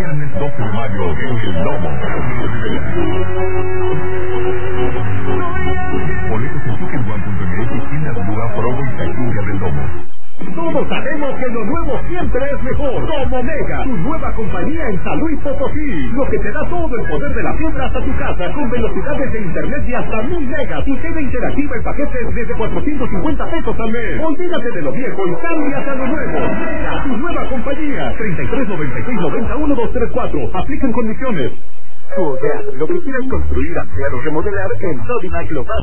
Viernes 12 de mayo en El Domo. Boletos en Ticketone.mx y tiendas Bua, Provo y Taquilla del Domo. Todos sabemos que lo nuevo siempre es mejor. Como Mega, tu nueva compañía en San Luis Potosí. Lo que te da todo el poder de la fibra hasta tu casa, con velocidades de internet de hasta 1000 megas y TV interactiva en paquetes desde 450 pesos al mes. Olvídate de lo viejo y cambias a lo nuevo. Mega, tu nueva compañía. 33 96 90 1234. Aplican condiciones. Tu hogar, lo que quieras construir, ampliar o remodelar, en Sodimac lo